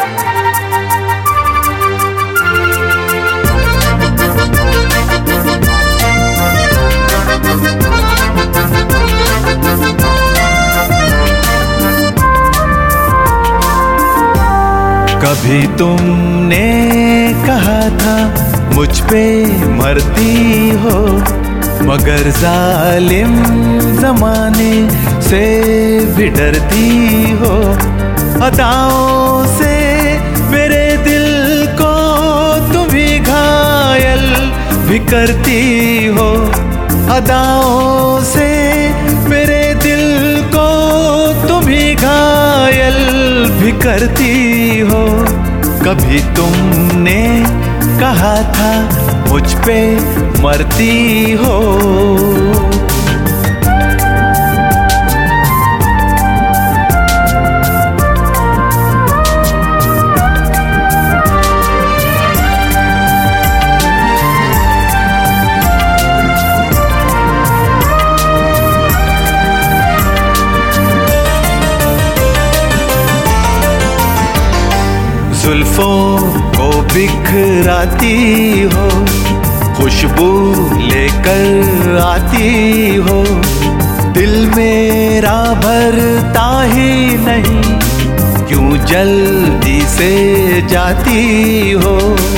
कभी तुमने कहा था मुझ पे मरती हो, मगर जालिम जमाने से भी डरती हो। अदाओं से मेरे दिल को तुम ही घायल भी करती हो। अदाओं से मेरे दिल को तुम ही घायल भी करती हो। कभी तुमने कहा था मुझ पे मरती हो। जुल्फों को बिखराती हो, खुशबू लेकर आती हो। दिल मेरा भरता ही नहीं, क्यों जल्दी से जाती हो।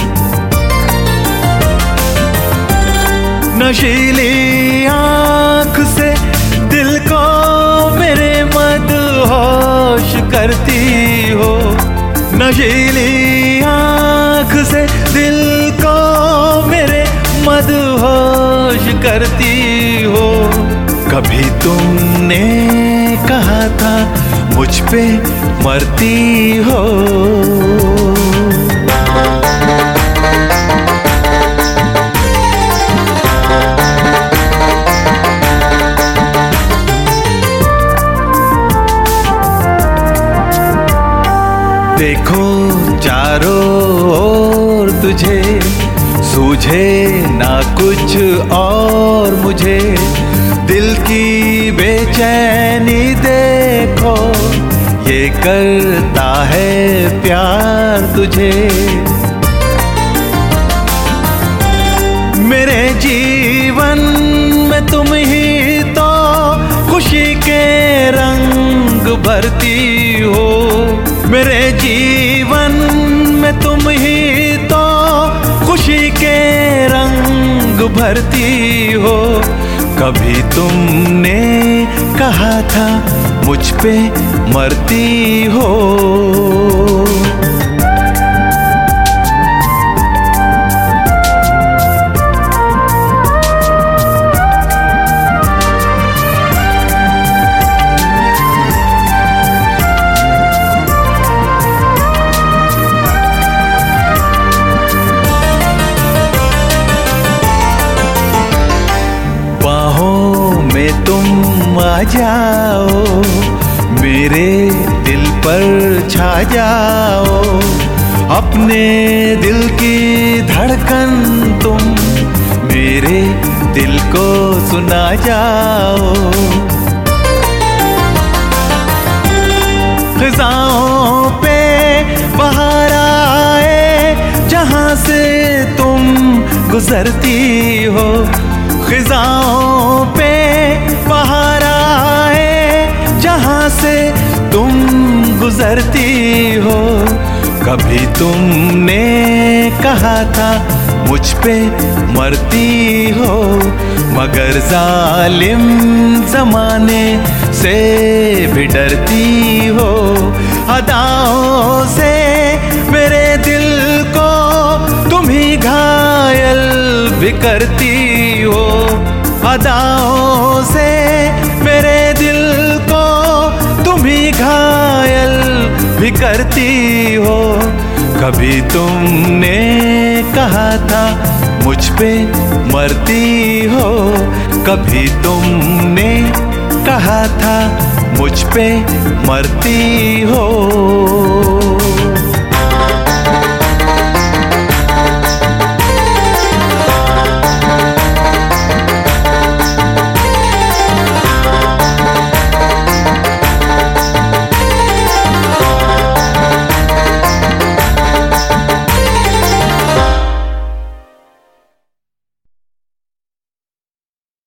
नशीली आँख से दिल को मेरे मदहोश करती हो। नशीली आँख से दिल को मेरे मदहोश करती हो। कभी तुमने कहा था मुझ पे मरती हो। देखो चारों ओर तुझे, सूझे ना कुछ और मुझे। दिल की बेचैनी देखो, ये करता है प्यार तुझे। मेरे जीवन में तुम ही तो खुशी के रंग भरती हो। मेरे जीवन में तुम ही तो खुशी के रंग भरती हो। कभी तुमने कहा था मुझ पे मरती हो। तुम आ जाओ, मेरे दिल पर छा जाओ। अपने दिल की धड़कन तुम मेरे दिल को सुना जाओ। ख़िज़ाओं पे बहार आए जहाँ से तुम गुजरती हो। ख़िज़ाओं पे बहार आए जहाँ से तुम गुजरती हो। कभी तुमने कहा था मुझ पे मरती हो, मगर जालिम ज़माने से भी डरती हो। अदाओं से मेरे दिल को तुम ही घायल भी करती हो। अदाओं से मेरे दिल को तुम ही घायल भी करती हो। कभी तुमने कहा था मुझ पे मरती हो। कभी तुमने कहा था मुझ पे मरती हो।